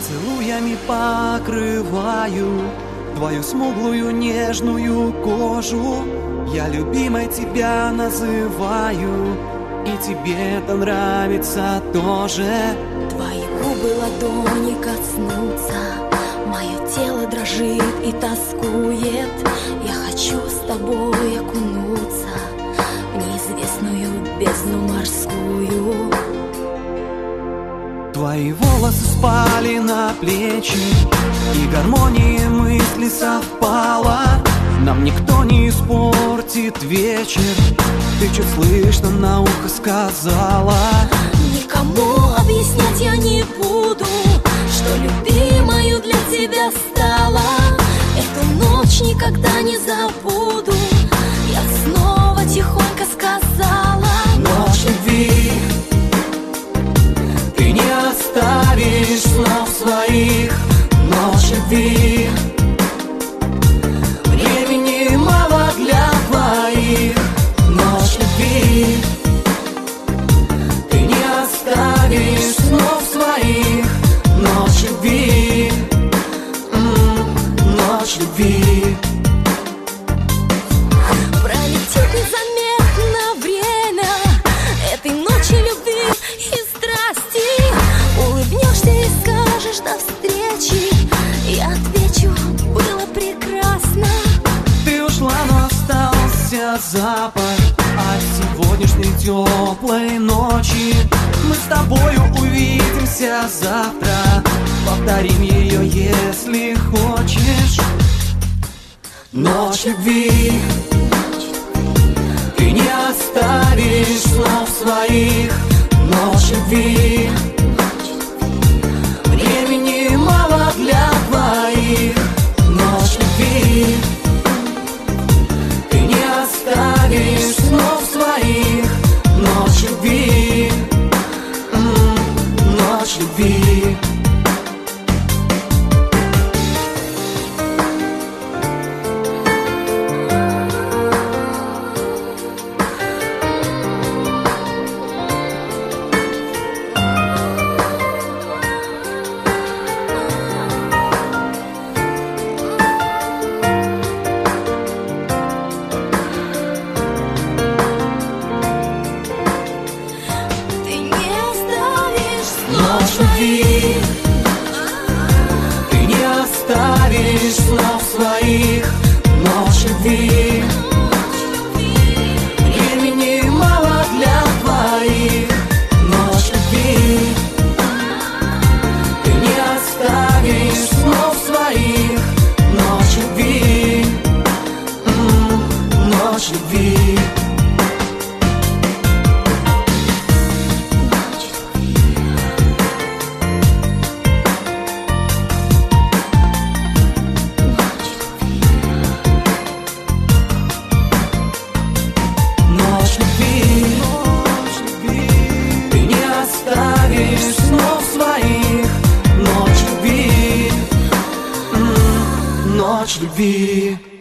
Поцелуями покрываю твою смуглую нежную кожу. Я любимой тебя называю, и тебе это нравится тоже. Твои губы ладони коснутся, мое тело дрожит и тоскует. Я хочу с тобой окунуться в неизвестную бездну морскую. Твои волосы спали на плечи, и гармония мысли совпала. Нам никто не испортит вечер, ты чуть слышно на ухо сказала. Никому объяснять я не буду, что любимою для тебя стала. Эту ночь никогда не забуду, я снова тихонько сказала. Ночь любви, ты не оставишь слов своих. Ночь любви, времени мало для двоих. Ночь любви, ты не оставишь слов своих. Ночь любви, ночь любви. Пролетит незаметно время этой ночи любви и страсти. Улыбнешься и скажешь до встречи, я отвечу, было прекрасно. Ты ушла, но остался запах от сегодняшней теплой ночи. Мы с тобою увидимся завтра, повторим ее, если хочешь. Ночь любви, ты не оставишь слов своих. Ночь любви, времени мало для двоих. Ночь любви, ты не оставишь слов своих. Ночь любви, ночь любви. Ночь любви, ты не оставишь слов своих. Ночь любви, времени мало для двоих. Ночь любви, ты не оставишь слов своих. Ночь любви, ночь любви. Ночь любви.